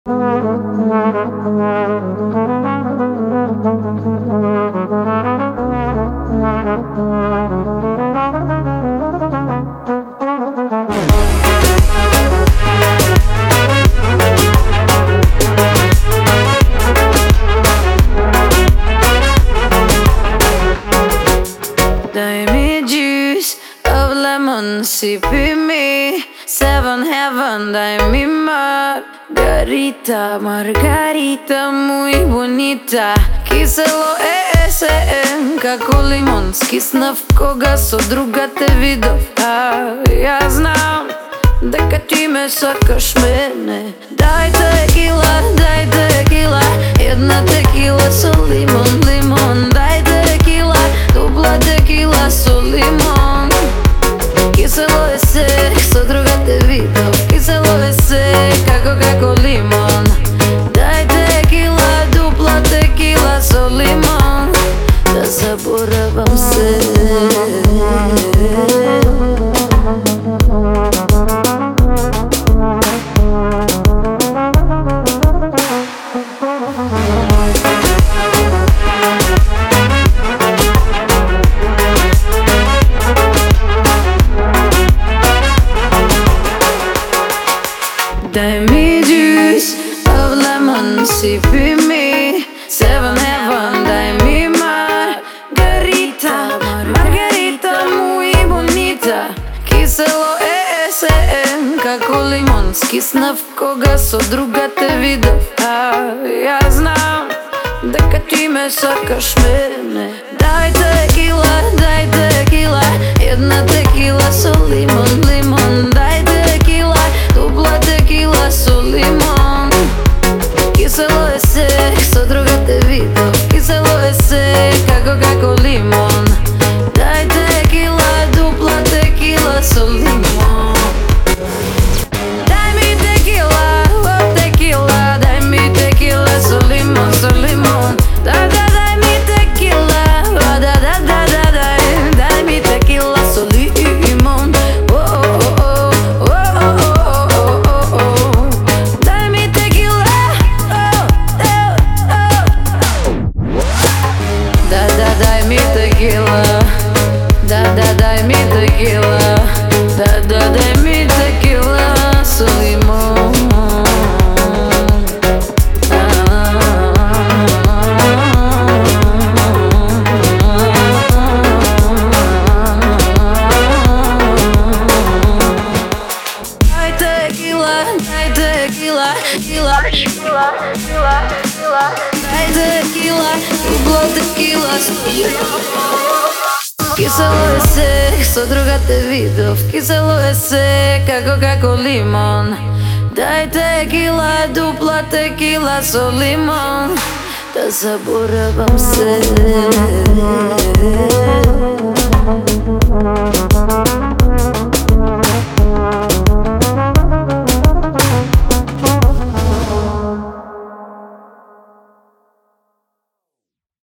Дай me juice of lemon, sippy me Seven heaven, дай me margarita, margarita muy bonita. Кисело како лимон, скиснав кога со друга те видов. А ја знам дека ти ме сакаш мене. Дај текила, една текила со лимон, лимон. Дај текила, дупла текила со лимон. Кисело е се, со друга те видов. Кисело е се, како лимон. Дај текила, дупла текила со лимон. Да заборавам се. Дай ми juice of lemon, sippy me Seven heaven, дай ми margarita, margarita muy bonita. Кисело е како лимон, скиснав кога со друга те видов. А ја знам дека ти ме сакаш мене. Дај текила, една текила со лимон, лимон. Дај текила, дупла текила со лимон. Кисело е се, со друга те видов. Кисело е се, како лимон. Дај текила, дупла текила со лимон. Дај ми текила, о текила. Дај ми текила со лимон, со лимон. Дај ми текила, о дај ми текила со лимон. Дај ми текила, дай ми текила. Дай ми текила. Дай ми текила со лимон. Дай текила, дай текила, дупла текила со лимон. Кисело е се, со друга те видов. Кисело е се, како лимон. Дај текила, дупла текила со лимон. Да заборавам се.